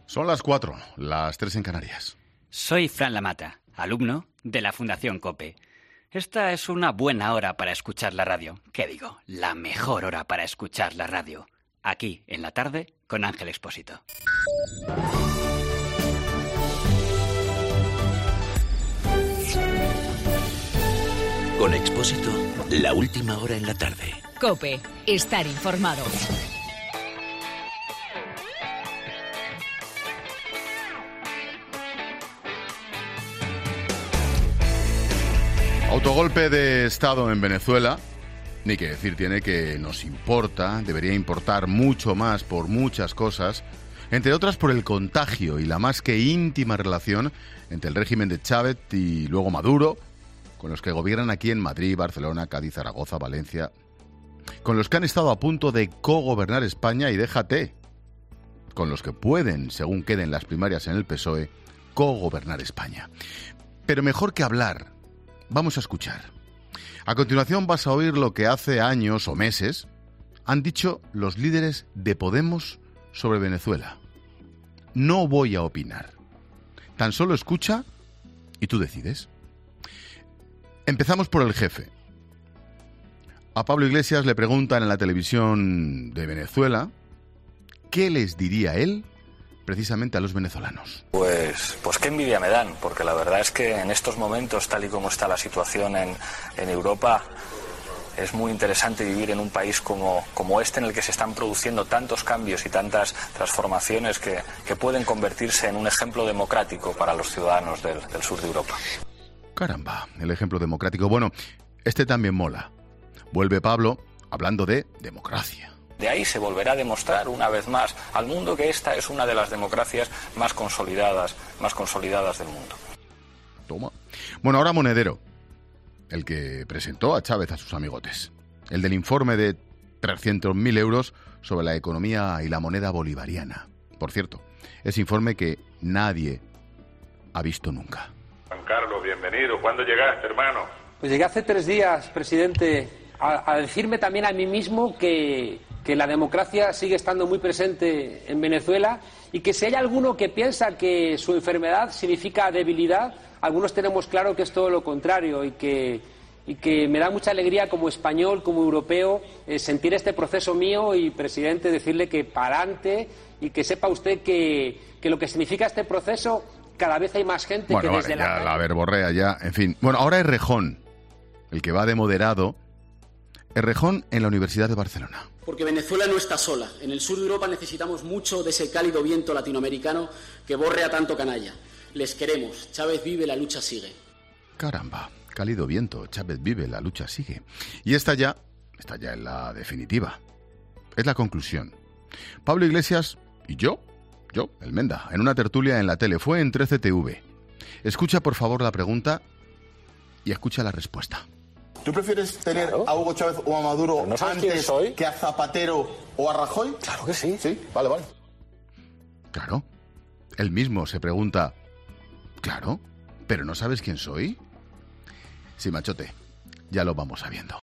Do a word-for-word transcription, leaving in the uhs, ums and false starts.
Son las cuatro, las tres en Canarias. Soy Fran Lamata, alumno de la Fundación COPE. Esta es una buena hora para escuchar la radio. ¿Qué digo? La mejor hora para escuchar la radio. Aquí, en la tarde, con Ángel Expósito. Con Expósito, la última hora en la tarde. COPE, estar informado. Autogolpe de Estado en Venezuela. Ni que decir tiene que nos importa, debería importar mucho más por muchas cosas, entre otras por el contagio y la más que íntima relación entre el régimen de Chávez y luego Maduro, con los que gobiernan aquí en Madrid, Barcelona, Cádiz, Zaragoza, Valencia, con los que han estado a punto de cogobernar España y déjate, con los que pueden, según queden las primarias en el P S O E, cogobernar España. Pero mejor que hablar, vamos a escuchar. A continuación vas a oír lo que hace años o meses han dicho los líderes de Podemos sobre Venezuela. No voy a opinar. Tan solo escucha y tú decides. Empezamos por el jefe. A Pablo Iglesias le preguntan en la televisión de Venezuela qué les diría él precisamente a los venezolanos. Pues, pues qué envidia me dan, porque la verdad es que en estos momentos, tal y como está la situación en, en Europa, es muy interesante vivir en un país como, como este, en el que se están produciendo tantos cambios y tantas transformaciones que, que pueden convertirse en un ejemplo democrático para los ciudadanos del, del sur de Europa. Caramba, el ejemplo democrático. Bueno, este también mola. Vuelve Pablo hablando de democracia. De ahí se volverá a demostrar una vez más al mundo que esta es una de las democracias más consolidadas, más consolidadas del mundo. Toma. Bueno, ahora Monedero, el que presentó a Chávez a sus amigotes. El del informe de trescientos mil euros sobre la economía y la moneda bolivariana. Por cierto, ese informe que nadie ha visto nunca. Juan Carlos, bienvenido. ¿Cuándo llegaste, hermano? Pues llegué hace tres días, presidente, a, a decirme también a mí mismo que... que la democracia sigue estando muy presente en Venezuela y que si hay alguno que piensa que su enfermedad significa debilidad, algunos tenemos claro que es todo lo contrario y que, y que me da mucha alegría como español, como europeo, eh, sentir este proceso mío y, presidente, decirle que pa'lante y que sepa usted que, que lo que significa este proceso, cada vez hay más gente bueno, que vale, desde ya la... la verborrea ya, en fin. Bueno, ahora es Errejón, el que va de moderado. Errejón en la Universidad de Barcelona. Porque Venezuela no está sola. En el sur de Europa necesitamos mucho de ese cálido viento latinoamericano que borre a tanto canalla. Les queremos. Chávez vive, la lucha sigue. Caramba, cálido viento. Chávez vive, la lucha sigue. Y esta ya, esta ya es la definitiva. Es la conclusión. Pablo Iglesias y yo, yo, el Menda, en una tertulia en la tele. Fue en trece T V. Escucha por favor la pregunta y escucha la respuesta. ¿Tú prefieres tener claro. a Hugo Chávez o a Maduro ¿No antes soy? que a Zapatero o a Rajoy? Claro que sí. Sí, vale, vale. Claro. Él mismo se pregunta, claro, ¿pero no sabes quién soy? Sí, machote, ya lo vamos sabiendo.